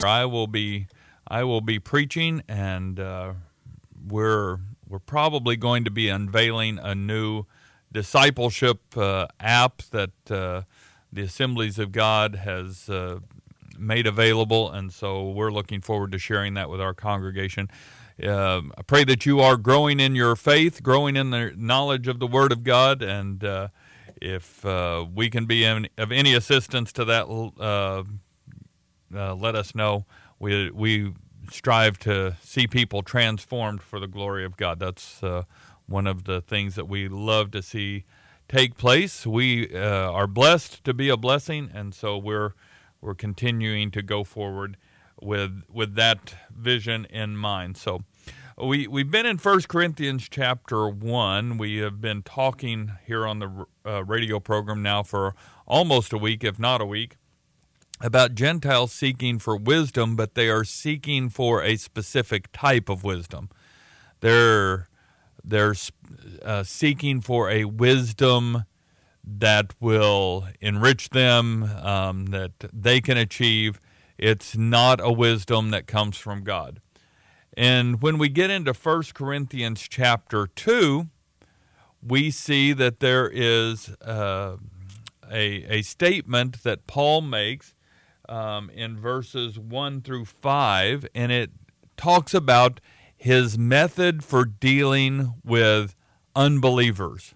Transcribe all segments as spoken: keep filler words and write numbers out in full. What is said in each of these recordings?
I will be I will be preaching, and uh, we're we're probably going to be unveiling a new discipleship uh, app that uh, the Assemblies of God has uh, made available, and so we're looking forward to sharing that with our congregation. Uh, I pray that you are growing in your faith, growing in the knowledge of the Word of God, and uh, if uh, we can be in, of any assistance to that, uh, uh, let us know. We we strive to see people transformed for the glory of God. That's uh, one of the things that we love to see take place. We uh, are blessed to be a blessing, and so we're we're continuing to go forward with with that vision in mind. So we we've been in First Corinthians chapter one. We have been talking here on the uh, radio program now for almost a week, if not a week, about Gentiles seeking for wisdom, but they are seeking for a specific type of wisdom. They're they're uh, seeking for a wisdom that will enrich them, um, that they can achieve. It's not a wisdom that comes from God. And when we get into First Corinthians chapter two, we see that there is uh, a, a statement that Paul makes um, in verses one through five, and it talks about his method for dealing with unbelievers.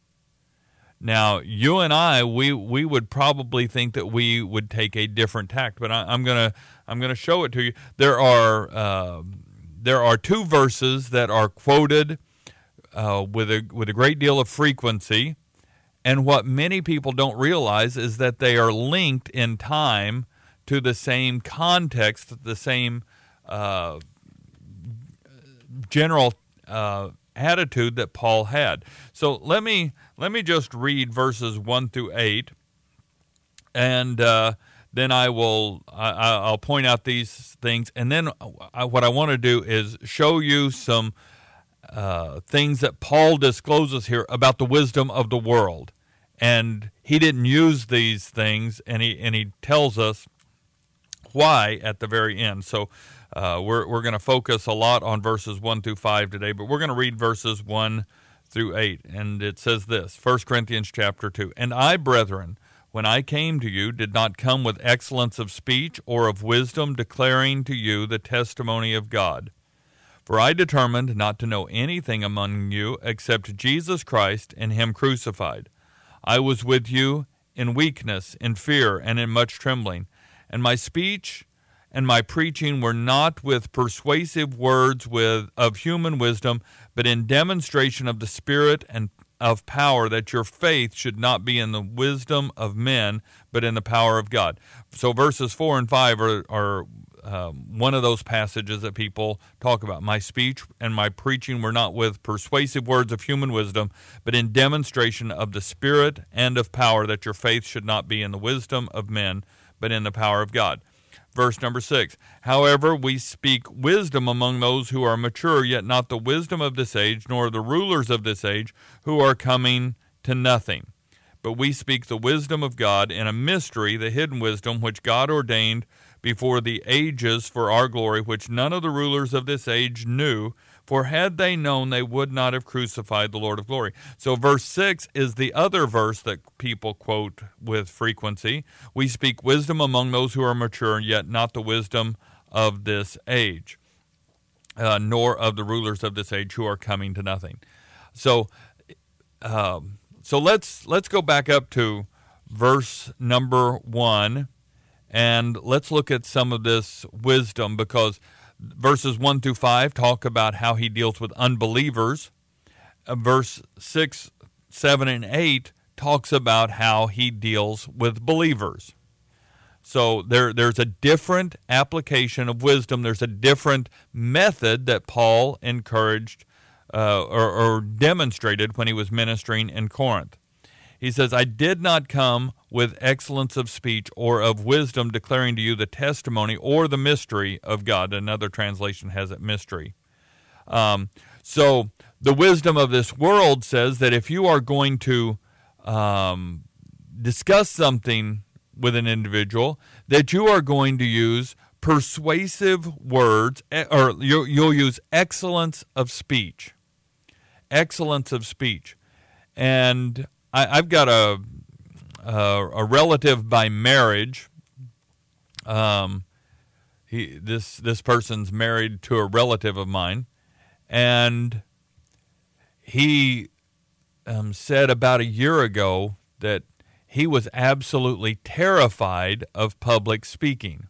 Now, you and I, we, we would probably think that we would take a different tact, but I, I'm gonna I'm gonna show it to you. There are uh, there are two verses that are quoted uh, with a with a great deal of frequency, and what many people don't realize is that they are linked in time to the same context, the same uh, general uh, attitude that Paul had. So let me let me just read verses one through eight, and uh, then I will I, I'll point out these things, and then I, what I want to do is show you some uh, things that Paul discloses here about the wisdom of the world, and he didn't use these things, and he and he tells us why at the very end. So uh, we're we're going to focus a lot on verses one through five today, but we're going to read verses one through eight, and it says this, First Corinthians chapter two, "And I, brethren, when I came to you, did not come with excellence of speech or of wisdom, declaring to you the testimony of God. For I determined not to know anything among you except Jesus Christ and him crucified. I was with you in weakness, in fear, and in much trembling. And my speech and my preaching were not with persuasive words with of human wisdom, but in demonstration of the Spirit and of power, that your faith should not be in the wisdom of men, but in the power of God." So verses four and five are, are um, one of those passages that people talk about. My speech and my preaching were not with persuasive words of human wisdom, but in demonstration of the Spirit and of power, that your faith should not be in the wisdom of men, but in the power of God. Verse number six, "However, we speak wisdom among those who are mature, yet not the wisdom of this age, nor the rulers of this age, who are coming to nothing. But we speak the wisdom of God in a mystery, the hidden wisdom, which God ordained before the ages for our glory, which none of the rulers of this age knew. For had they known, they would not have crucified the Lord of glory." So verse six is the other verse that people quote with frequency. "We speak wisdom among those who are mature, yet not the wisdom of this age, uh, nor of the rulers of this age who are coming to nothing." So, um, so let's let's go back up to verse number one, and let's look at some of this wisdom, because verses one through five talk about how he deals with unbelievers. Uh, verse six, seven, and eight talks about how he deals with believers. So there, there's a different application of wisdom. There's a different method that Paul encouraged uh, or, or demonstrated when he was ministering in Corinth. He says, "I did not come with excellence of speech or of wisdom, declaring to you the testimony or the mystery of God." Another translation has it mystery. Um, so the wisdom of this world says that if you are going to um, discuss something with an individual, that you are going to use persuasive words, or you'll, you'll use excellence of speech. Excellence of speech. And I, I've got a, a a relative by marriage. Um, he this this person's married to a relative of mine, and he um, said about a year ago that he was absolutely terrified of public speaking.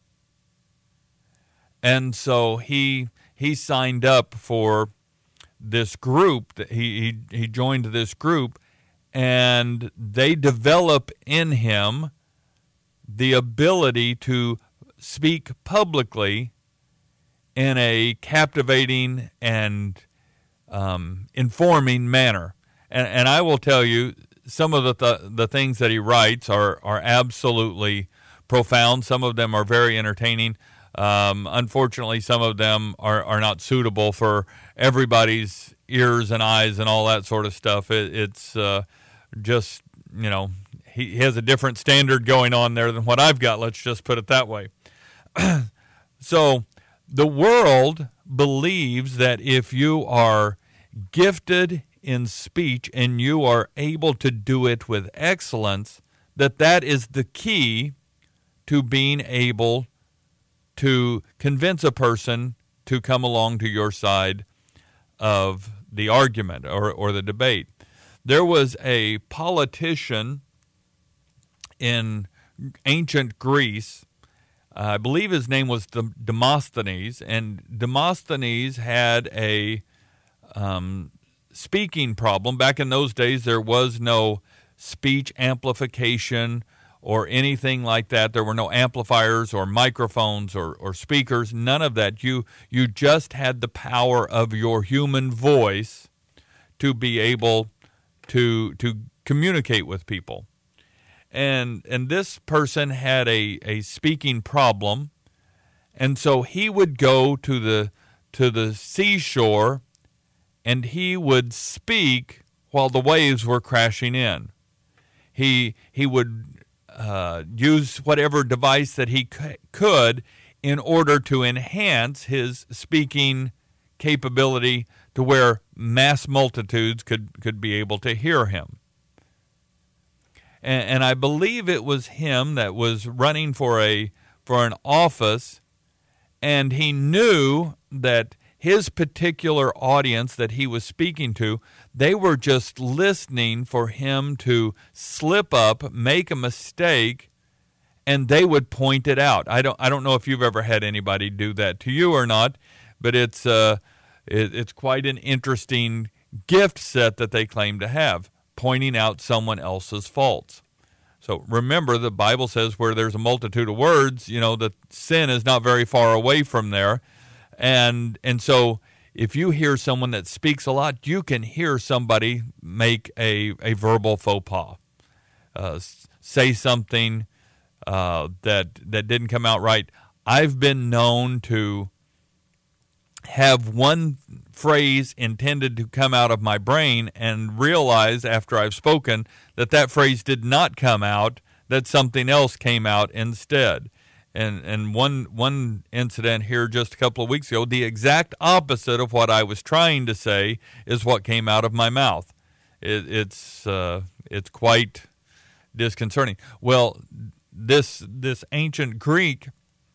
And so he he signed up for this group. That he, he he joined this group, and they develop in him the ability to speak publicly in a captivating and um, informing manner. And and I will tell you, some of the th- the things that he writes are are absolutely profound. Some of them are very entertaining. Um, unfortunately, some of them are, are not suitable for everybody's ears and eyes and all that sort of stuff. It, it's uh, just, you know, he, he has a different standard going on there than what I've got. Let's just put it that way. So the world believes that if you are gifted in speech and you are able to do it with excellence, that that is the key to being able to convince a person to come along to your side of the argument or, or the debate. There was a politician in ancient Greece, I believe his name was Demosthenes, and Demosthenes had a um, speaking problem. Back in those days, there was no speech amplification or anything like that. There were no amplifiers or microphones or, or speakers, none of that. You you just had the power of your human voice to be able to to communicate with people. And and this person had a, a speaking problem, and so he would go to the to the seashore and he would speak while the waves were crashing in. He he would Uh, use whatever device that he c- could in order to enhance his speaking capability to where mass multitudes could, could be able to hear him. And, and I believe it was him that was running for a for an office, and he knew that his particular audience that he was speaking to, they were just listening for him to slip up, make a mistake, and they would point it out. I don't I don't know if you've ever had anybody do that to you or not, but it's uh it, it's quite an interesting gift set that they claim to have, pointing out someone else's faults. So remember, the Bible says where there's a multitude of words, you know, that sin is not very far away from there. And and so if you hear someone that speaks a lot, you can hear somebody make a, a verbal faux pas, uh, say something uh, that that didn't come out right. I've been known to have one phrase intended to come out of my brain and realize after I've spoken that that phrase did not come out, that something else came out instead. And and one one incident here just a couple of weeks ago, the exact opposite of what I was trying to say is what came out of my mouth. It, it's uh, it's quite disconcerting. Well, this this ancient Greek,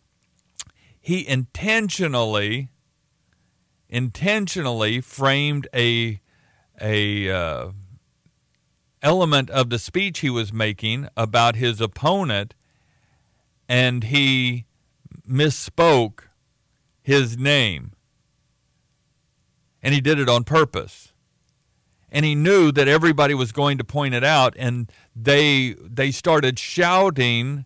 he intentionally intentionally framed a a uh, element of the speech he was making about his opponent, and he misspoke his name. And he did it on purpose. And he knew that everybody was going to point it out, and they they started shouting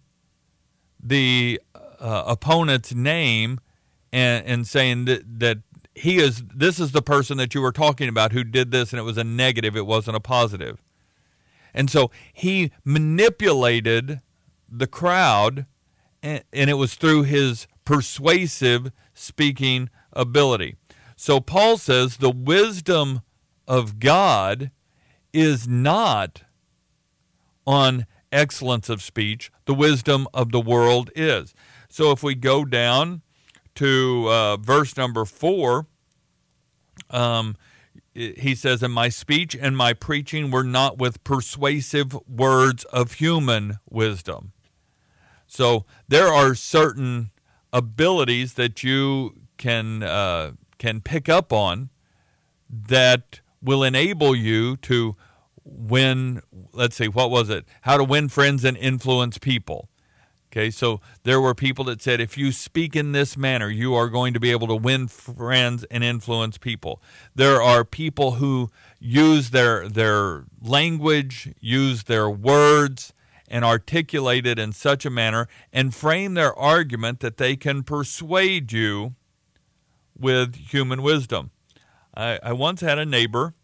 the uh, opponent's name and, and saying that, that he is this is the person that you were talking about who did this, and it was a negative, it wasn't a positive. And so he manipulated the crowd, and it was through his persuasive speaking ability. So Paul says the wisdom of God is not on excellence of speech. The wisdom of the world is. So if we go down to uh, verse number four, um, he says, "And my speech and my preaching were not with persuasive words of human wisdom." So there are certain abilities that you can uh, can pick up on that will enable you to win. Let's see, what was it? How to win friends and influence people. Okay, so there were people that said, if you speak in this manner, you are going to be able to win friends and influence people. There are people who use their their language, use their words, and articulate it in such a manner and frame their argument that they can persuade you with human wisdom. I, I once had a neighbor,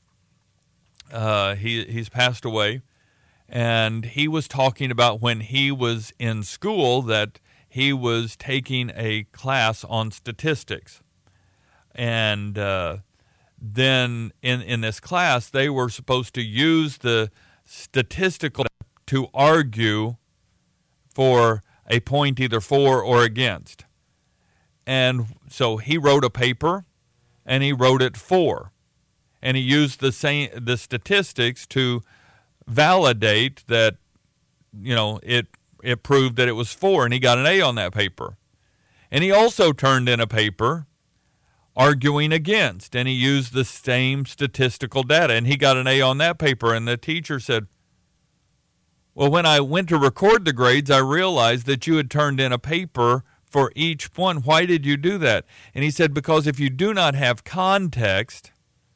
uh, he he's passed away, and he was talking about when he was in school that he was taking a class on statistics. And uh, then in, in this class, they were supposed to use the statistical to argue for a point either for or against. And so he wrote a paper, and he wrote it for. And he used the same the statistics to validate that, you know, it it proved that it was for, and he got an A on that paper. And he also turned in a paper arguing against, and he used the same statistical data, and he got an A on that paper. And the teacher said, well, when I went to record the grades, I realized that you had turned in a paper for each one. Why did you do that? And he said, because if you do not have context,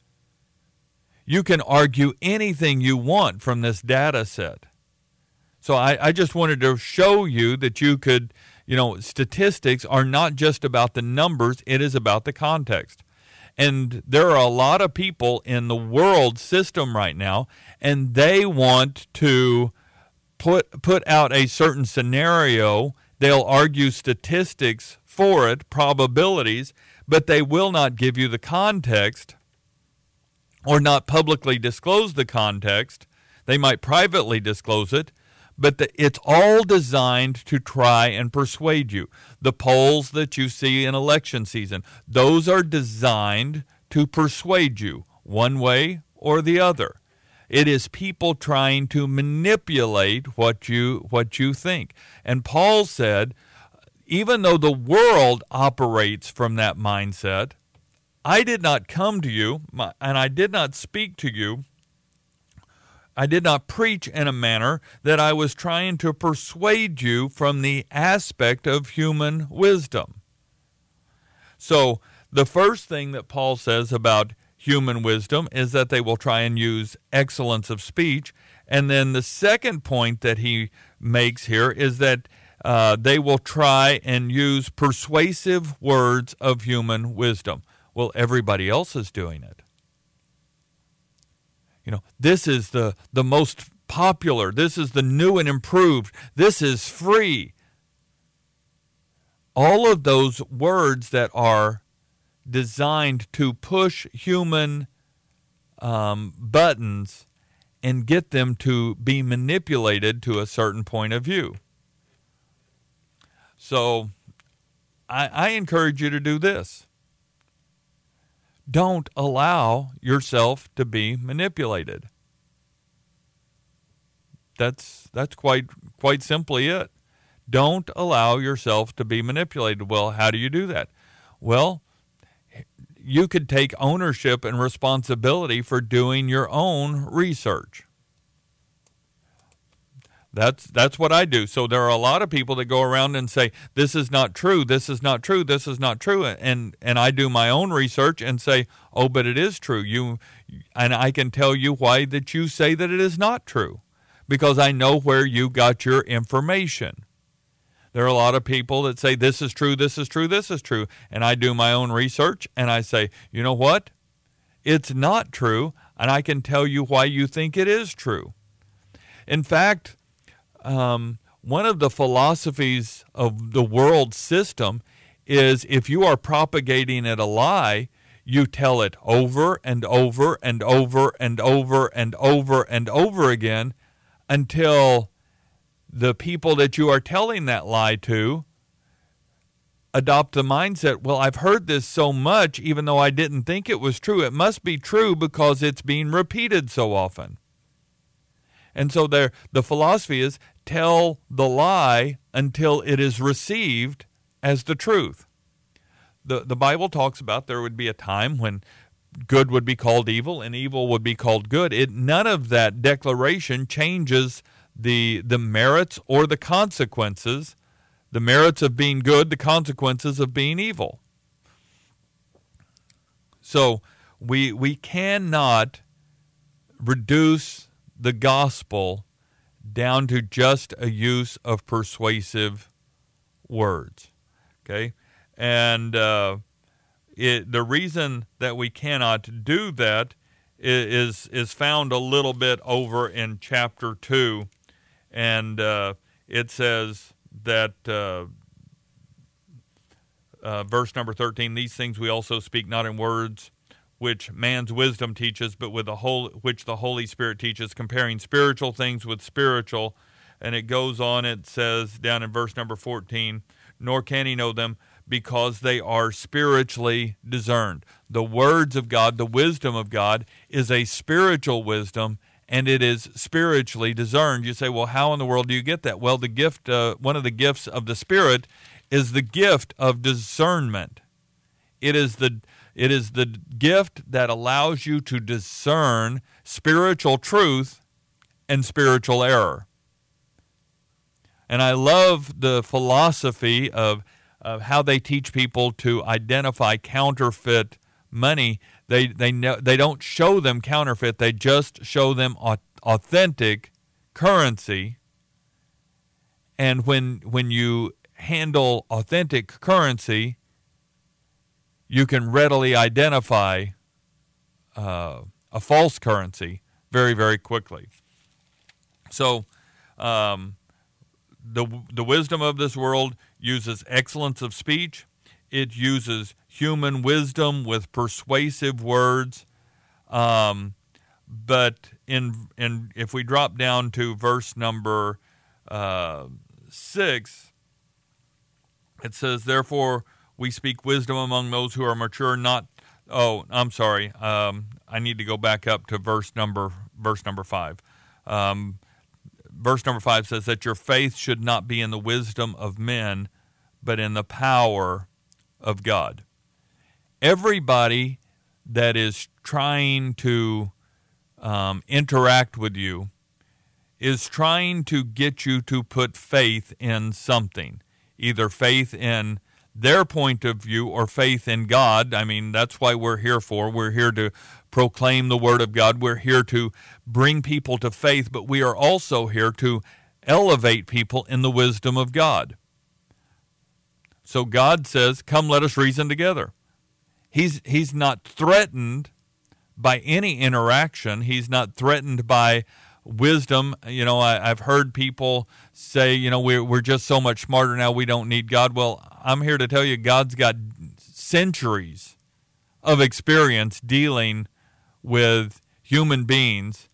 you can argue anything you want from this data set. So I, I just wanted to show you that you could, you know, statistics are not just about the numbers, it is about the context. And there are a lot of people in the world system right now, and they want to put put out a certain scenario. They'll argue statistics for it, probabilities, but they will not give you the context or not publicly disclose the context. They might privately disclose it, but the, it's all designed to try and persuade you. The polls that you see in election season, those are designed to persuade you one way or the other. It is people trying to manipulate what you what you think. And Paul said, even though the world operates from that mindset, I did not come to you, and I did not speak to you, I did not preach in a manner that I was trying to persuade you from the aspect of human wisdom. So the first thing that Paul says about human wisdom is that they will try and use excellence of speech. And then the second point that he makes here is that uh, they will try and use persuasive words of human wisdom. Well, everybody else is doing it. You know, this is the, the most popular. This is the new and improved. This is free. All of those words that are designed to push human um, buttons and get them to be manipulated to a certain point of view. So I, I encourage you to do this. Don't allow yourself to be manipulated. That's that's quite quite simply it. Don't allow yourself to be manipulated. Well, how do you do that? Well, you could take ownership and responsibility for doing your own research. That's that's what I do. So there are a lot of people that go around and say, this is not true, this is not true, this is not true. And and I do my own research and say, oh, but it is true. You and I can tell you why that you say that it is not true. Because I know where you got your information. There are a lot of people that say, this is true, this is true, this is true. And I do my own research and I say, you know what? It's not true, and I can tell you why you think it is true. In fact, Um, one of the philosophies of the world system is if you are propagating it a lie, you tell it over and over and over and over and over and over again until the people that you are telling that lie to adopt the mindset, well, I've heard this so much, even though I didn't think it was true. It must be true because it's being repeated so often. And so there, the philosophy is tell the lie until it is received as the truth. The, the Bible talks about there would be a time when good would be called evil and evil would be called good. It, none of that declaration changes the, the merits or the consequences, the merits of being good, the consequences of being evil. So we, we cannot reduce the gospel down to just a use of persuasive words, okay? And uh, it, the reason that we cannot do that is is found a little bit over in chapter two, and uh, it says that uh, uh, verse number thirteen. These things we also speak not in words which man's wisdom teaches, but with the whole which the Holy Spirit teaches, comparing spiritual things with spiritual. And it goes on. It says down in verse number fourteen, nor can he know them, because they are spiritually discerned. The words of God, the wisdom of God, is a spiritual wisdom, and it is spiritually discerned. You say, well, how in the world do you get that? Well, the gift, uh, one of the gifts of the Spirit is the gift of discernment. It is the it is the gift that allows you to discern spiritual truth and spiritual error. And I love the philosophy of of how they teach people to identify counterfeit money. They they know, they don't show them counterfeit. They just show them authentic currency. And when when you handle authentic currency, you can readily identify uh, a false currency very, very quickly. So um, the the wisdom of this world uses excellence of speech. It uses human wisdom with persuasive words. Um, but in in if we drop down to verse number uh, six, it says, "Therefore we speak wisdom among those who are mature, not." Oh, I'm sorry. Um, I need to go back up to verse number verse number five. Um, verse number five says that your faith should not be in the wisdom of men, but in the power of God. Everybody that is trying to um, interact with you is trying to get you to put faith in something, either faith in their point of view or faith in God. I mean, that's why we're here for. We're here to proclaim the Word of God. We're here to bring people to faith, but we are also here to elevate people in the wisdom of God. So God says, come, let us reason together. He's, he's not threatened by any interaction. He's not threatened by wisdom. You know, I, I've heard people say, you know, we're, we're just so much smarter now, we don't need God. Well, I'm here to tell you, God's got centuries of experience dealing with human beings,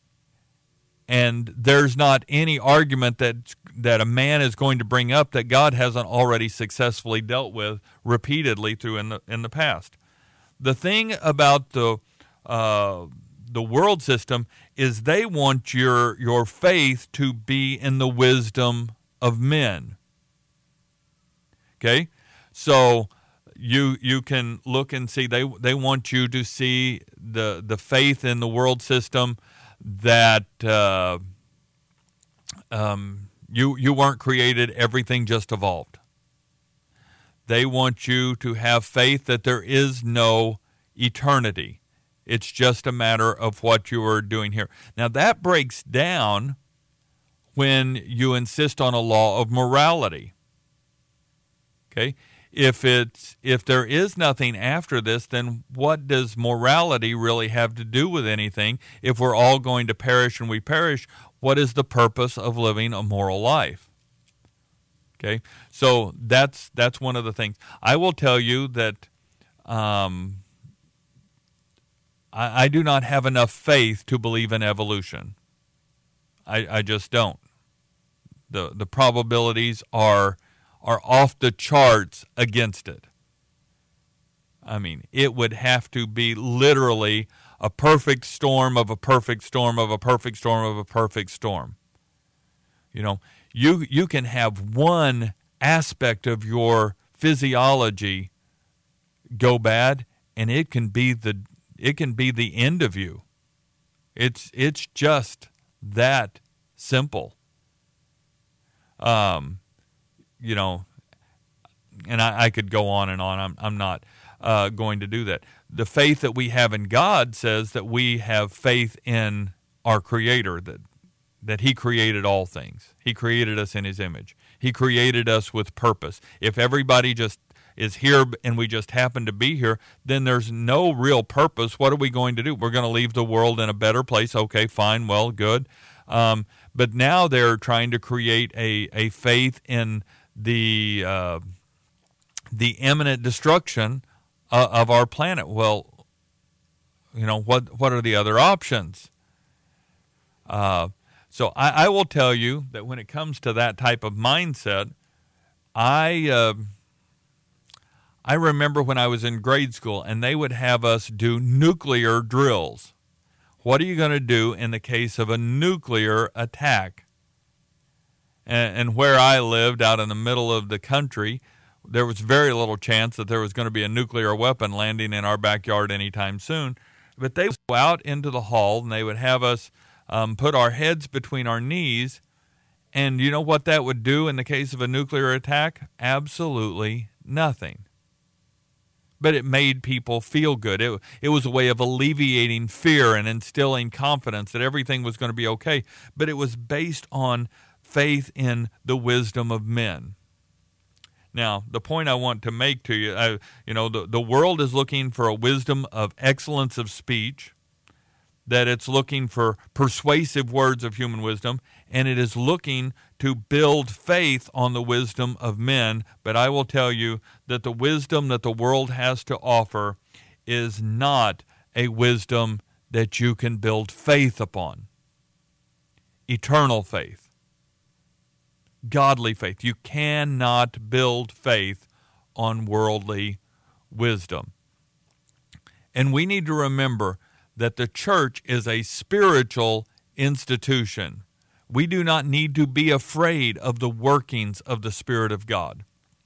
and there's not any argument that that a man is going to bring up that God hasn't already successfully dealt with repeatedly through in the in the past. The thing about the uh, the world system is they want your your faith to be in the wisdom of men. Okay, so you you can look and see they they want you to see the the faith in the world system that uh, um, you you weren't created, everything just evolved. They want you to have faith that there is no eternity. It's just a matter of what you are doing here. Now that breaks down when you insist on a law of morality. Okay? If it's if there is nothing after this, then what does morality really have to do with anything? If we're all going to perish and we perish, what is the purpose of living a moral life? Okay, so that's that's one of the things. I will tell you that um, I, I do not have enough faith to believe in evolution. I, I just don't. the The probabilities are are off the charts against it. I mean, it would have to be literally a perfect storm of a perfect storm of a perfect storm of a perfect storm. You know, you you can have one aspect of your physiology go bad, and it can be the it can be the end of you. It's it's just that simple. Um, you know, and I, I could go on and on. I'm I'm not uh, going to do that. The faith that we have in God says that we have faith in our Creator, that that He created all things. He created us in His image. He created us with purpose. If everybody just is here and we just happen to be here, then there's no real purpose. What are we going to do? We're going to leave the world in a better place. Okay, fine, well, good. Um, but now they're trying to create a, a faith in the uh, the imminent destruction uh, of our planet. Well, you know, what what are the other options? Uh, so I, I will tell you that when it comes to that type of mindset, I uh, I remember when I was in grade school and they would have us do nuclear drills. What are you going to do in the case of a nuclear attack? And, and where I lived out in the middle of the country, there was very little chance that there was going to be a nuclear weapon landing in our backyard anytime soon. But they would go out into the hall and they would have us um, put our heads between our knees. And you know what that would do in the case of a nuclear attack? Absolutely nothing. But it made people feel good. It, it was a way of alleviating fear and instilling confidence that everything was going to be okay. But it was based on faith in the wisdom of men. Now, the point I want to make to you, I, you know, the, the world is looking for a wisdom of excellence of speech, that it's looking for persuasive words of human wisdom, and it is looking to build faith on the wisdom of men. But I will tell you that the wisdom that the world has to offer is not a wisdom that you can build faith upon. Eternal faith. Godly faith. You cannot build faith on worldly wisdom. And we need to remember that the church is a spiritual institution. We do not need to be afraid of the workings of the Spirit of God.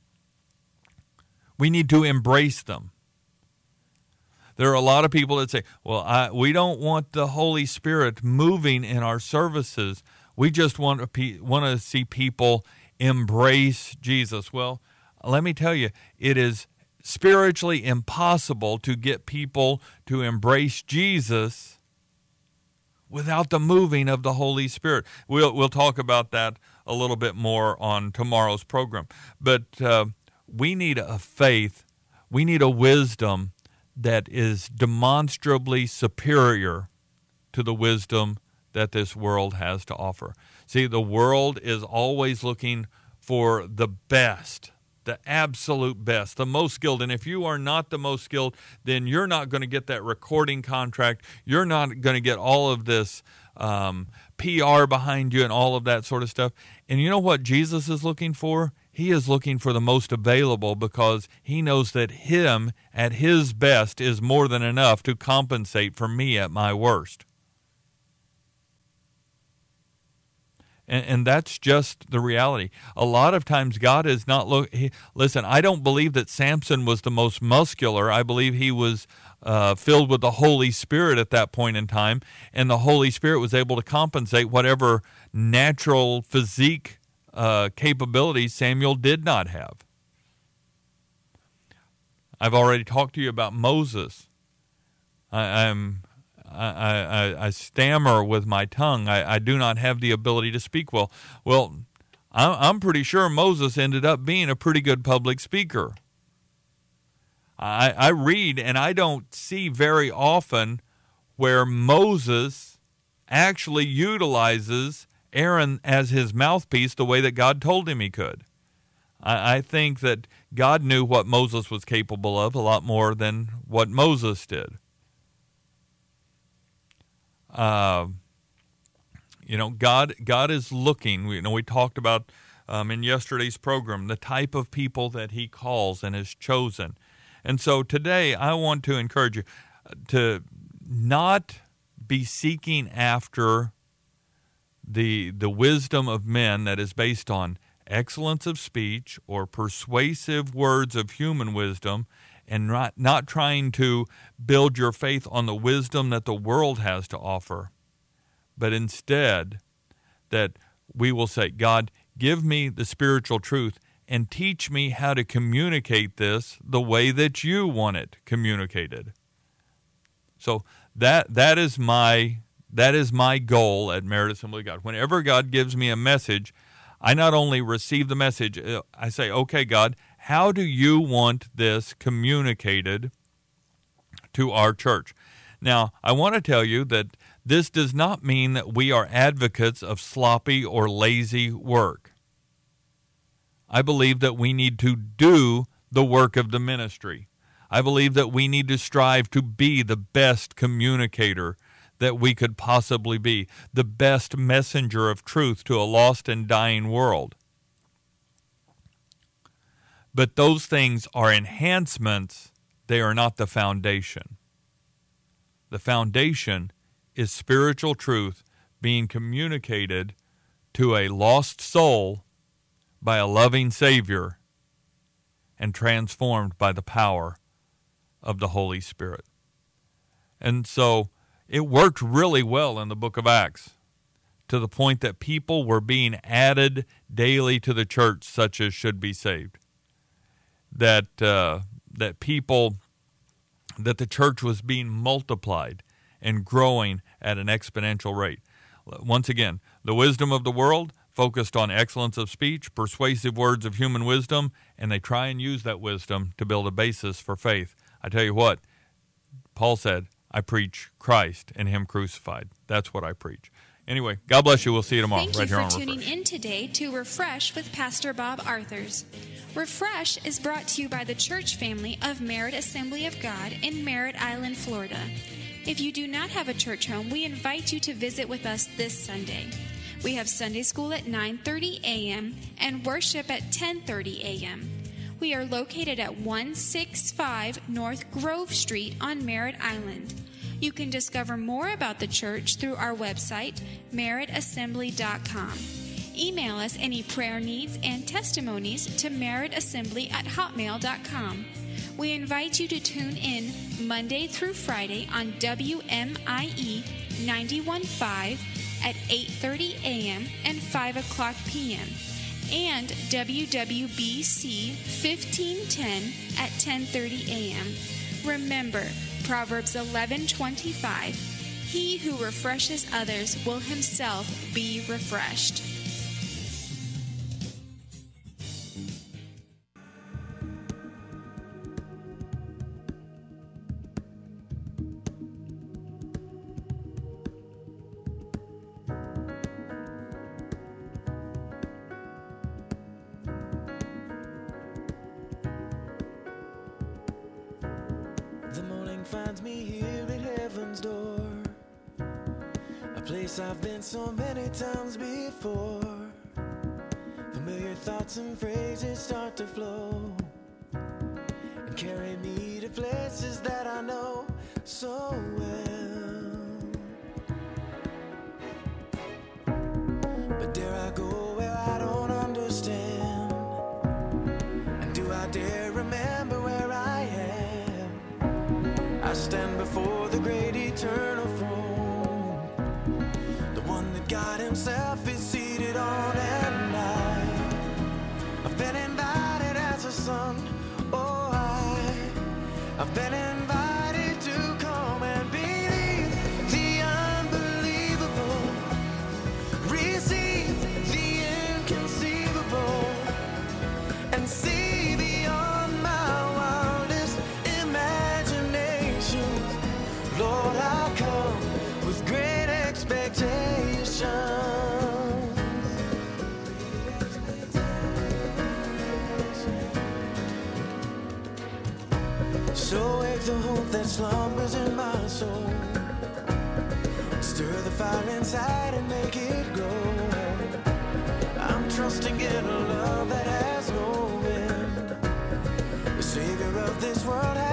We need to embrace them. There are a lot of people that say, well, I, we don't want the Holy Spirit moving in our services. We just want to, pe- want to see people embrace Jesus. Well, let me tell you, it is spiritually impossible to get people to embrace Jesus without the moving of the Holy Spirit. We'll we'll talk about that a little bit more on tomorrow's program. But uh, we need a faith, we need a wisdom that is demonstrably superior to the wisdom that this world has to offer. See, the world is always looking for the best, the absolute best, the most skilled. And if you are not the most skilled, then you're not going to get that recording contract. You're not going to get all of this um, P R behind you and all of that sort of stuff. And you know what Jesus is looking for? He is looking for the most available, because he knows that him at his best is more than enough to compensate for me at my worst. And, and that's just the reality. A lot of times God is not look. He, listen, I don't believe that Samson was the most muscular. I believe he was uh, filled with the Holy Spirit at that point in time, and the Holy Spirit was able to compensate whatever natural physique uh, capabilities Samuel did not have. I've already talked to you about Moses. I, I'm. I, I, I stammer with my tongue. I, I do not have the ability to speak well. Well, I'm, I'm pretty sure Moses ended up being a pretty good public speaker. I, I read, and I don't see very often where Moses actually utilizes Aaron as his mouthpiece the way that God told him he could. I, I think that God knew what Moses was capable of a lot more than what Moses did. Uh, you know, God God is looking. You know, we talked about um, in yesterday's program, the type of people that he calls and has chosen. And so today I want to encourage you to not be seeking after the the wisdom of men that is based on excellence of speech or persuasive words of human wisdom, and not, not trying to build your faith on the wisdom that the world has to offer, but instead that we will say, God, give me the spiritual truth and teach me how to communicate this the way that you want it communicated. So that that is my that is my goal at Merit Assembly of God. Whenever God gives me a message, I not only receive the message, I say, okay, God, how do you want this communicated to our church? Now, I want to tell you that this does not mean that we are advocates of sloppy or lazy work. I believe that we need to do the work of the ministry. I believe that we need to strive to be the best communicator that we could possibly be, the best messenger of truth to a lost and dying world. But those things are enhancements, they are not the foundation. The foundation is spiritual truth being communicated to a lost soul by a loving Savior and transformed by the power of the Holy Spirit. And so it worked really well in the book of Acts, to the point that people were being added daily to the church, such as should be saved. That uh, that people, that the church was being multiplied and growing at an exponential rate. Once again, the wisdom of the world focused on excellence of speech, persuasive words of human wisdom, and they try and use that wisdom to build a basis for faith. I tell you what, Paul said, I preach Christ and Him crucified. That's what I preach. Anyway, God bless you. We'll see you tomorrow. Thank right you here for on tuning Refresh. in today to Refresh with Pastor Bob Arthurs. Refresh is brought to you by the church family of Merit Assembly of God in Merritt Island, Florida. If you do not have a church home, we invite you to visit with us this Sunday. We have Sunday school at nine thirty a.m. and worship at ten thirty a.m. We are located at one sixty-five North Grove Street on Merritt Island. You can discover more about the church through our website, merritt assembly dot com. Email us any prayer needs and testimonies to merrittassembly at hotmail dot com. We invite you to tune in Monday through Friday on W M I E ninety-one point five at eight thirty a.m. and five o'clock p.m. and W W B C fifteen ten at ten thirty a.m. Remember, Proverbs eleven twenty-five, he who refreshes others will himself be refreshed. The morning finds me here at heaven's door, a place I've been so many times before. Familiar thoughts and phrases start to flow and carry me to places that I know so well. But dare I go where I don't understand? And do I dare remember where I am? I stand before the great eternal throne, the one that God Himself is seated on, and I, I've been invited as a son. Oh, I, I've been invited to come and believe the unbelievable, receive the inconceivable, and see beyond my wildest imaginations. Lord, I come with great expectations. So wake the hope that slumbers in my soul, stir the fire inside and make it grow. I'm trying trusting in a love that has no end. The Savior of this world has